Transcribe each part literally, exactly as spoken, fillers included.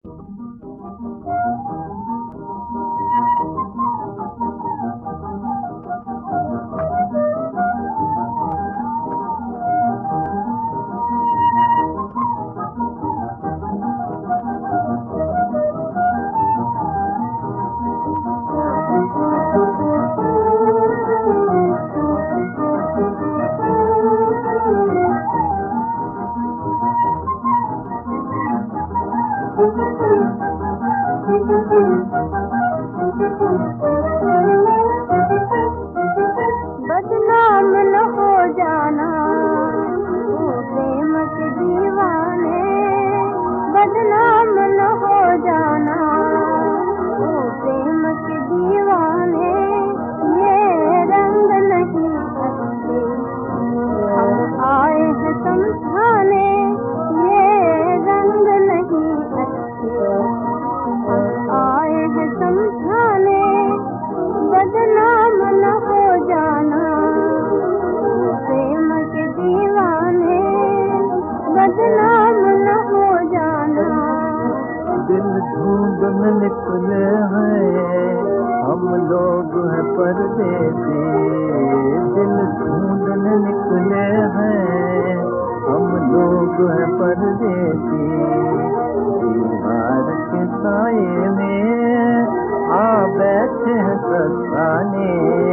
बदनाम न हो जाना तू प्रेम के दीवाने, बदनाम न हो जाना तू प्रेम के दीवाने। ये रंग नहीं अच्छे हम आए हैं समझाने, ये रंग नहीं अच्छे हम आए हैं समझाने। बदनाम न हो जाना प्रेम के दीवाने, बदनाम न हो जाना। दिल ढूंढने निकले हैं हम लोग हैं परदेसी, दिल ढूंढने निकले हैं हम लोग हैं परदेसी। दीवार के साए में आ बैठे हैं सताने,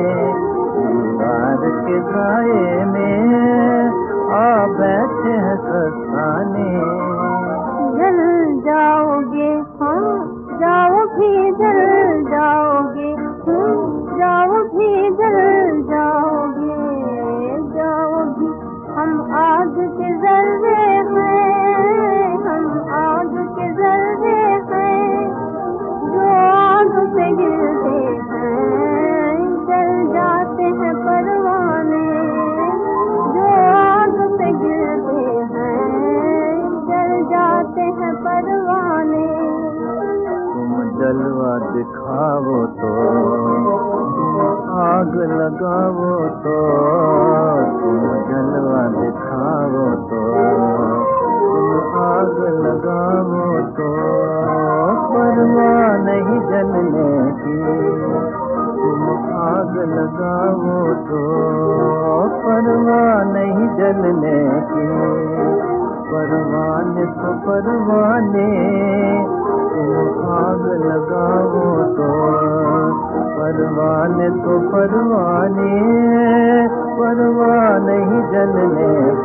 दीवार के साए में आ बैठे हैं सताने। जल जाओगे हाँ जाओ भी जल जाओगे, जाओ भी जल जाओगे, जाओ भी। हम आग के जर्रे हैं, हम आग के जर्रे हैं, जो आग पे गिरते हैं जल जाते हैं परवाने, जो आग पे गिरते हैं जल जाते हैं परवाने। तुम जलवा दिखाओ तो आग लगाओ तो, तुम जलवा दिखाओ तो तुम आग लगाओ तो। परवाह नहीं जलने की तुम आग लगाओ तो, परवाह नहीं जलने की। परवाने तो परवाने तुम आग लगाओ तो, परवाने तो परवाने परवाह नहीं जलने